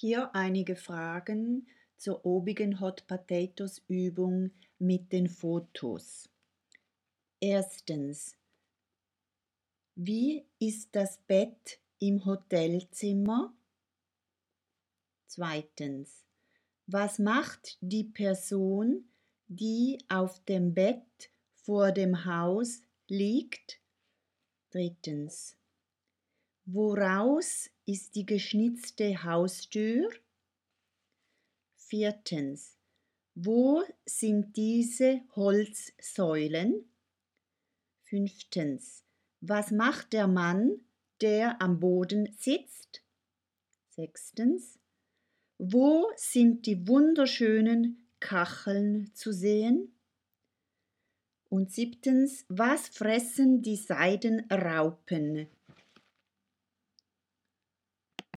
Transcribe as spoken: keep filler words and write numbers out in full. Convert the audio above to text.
Hier einige Fragen zur obigen Hot Potatoes Übung mit den Fotos. Erstens: Wie ist das Bett im Hotelzimmer? Zweitens: Was macht die Person, die auf dem Bett vor dem Haus liegt? Drittens: Woraus ist die geschnitzte Haustür? Viertens: Wo sind diese Holzsäulen? Fünftens: Was macht der Mann, der am Boden sitzt? Sechstens: Wo sind die wunderschönen Kacheln zu sehen? Und siebtens: Was fressen die Seidenraupen